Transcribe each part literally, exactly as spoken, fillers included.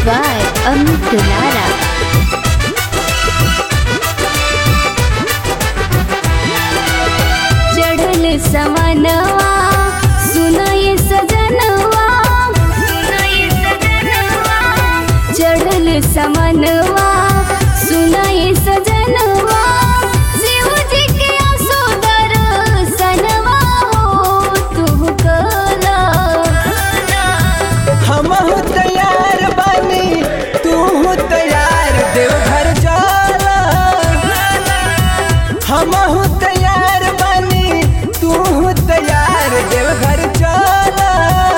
by Amit Lara. चढ़ल समनवा सुनाए सजनवा, चढ़ल समनवा सुनाए सजनवा, शिव जी के असोदर सनवा हो तू कला। हम तैयार बनी तू तैयार देवघर जाला। हम तैयार बनी तू तैयार देवघर जाला।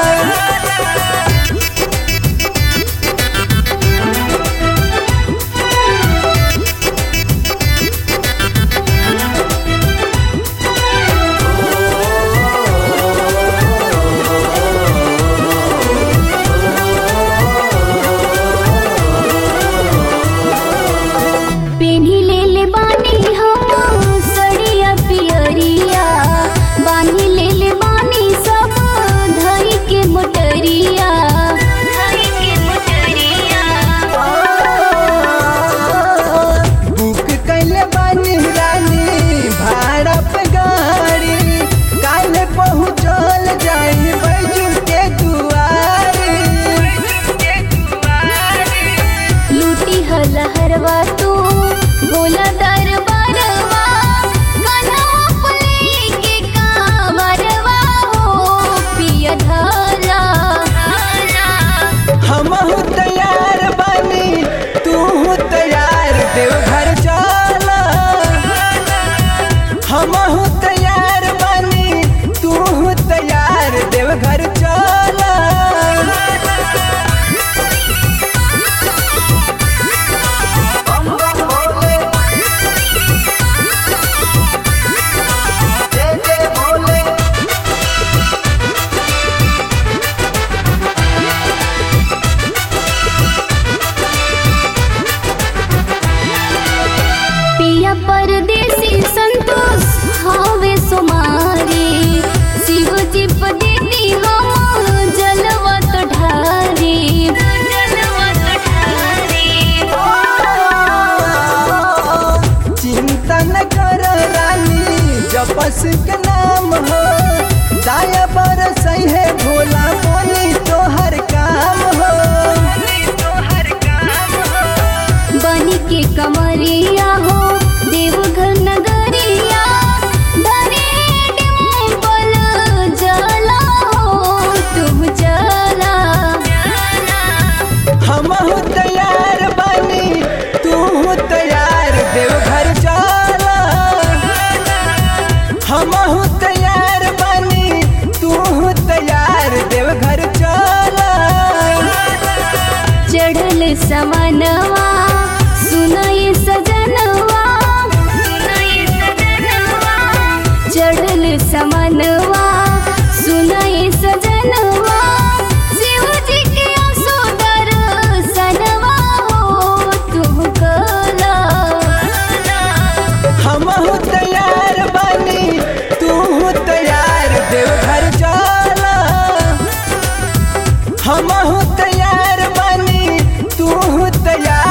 पेन्ही लेले बानी हम सड़िया पियरिया, बानी लेले बानी सब धई के मोटरिया, धई के मोटरिया। बुक कैले बानी रानी भाड़ा पे गाड़ी, काल पहुँचल जाई बैजू के दुआरी। लूटी हलहरवा तू भोला दरबारवा, कन्हवा पले के कांवरवा हो पिया धारा। हम तैयार बनी तू तैयार देवघर जाला। हम तैयार बनी तू तैयार देवघर जाला। पिया परदेसी संतोष हावे सुमारी, शिव जी पदेती हम जलवा तो ढारी, जलवा तो ढारी। चिंता न कर रानी जपस के नाम हो, दाया पर सही है भोला बोली तोहर काम हो। बनी के कमरिया हो देवघर नगरिया, धरे डिम्पल जला हो तुम जला। हम तैयार बनी तू तैयार देवघर जाला। हम तैयार बनी तू तैयार देवघर जाला। चढ़ल समनवा सुनाए सजनवा, चढ़ल समनवा सुनाए सजनवा, शिव जी के असोदर सनवा हो तू कला। हम तैयार बनी तू तैयार देवघर जाला। हम तैयार बनी तू तैयार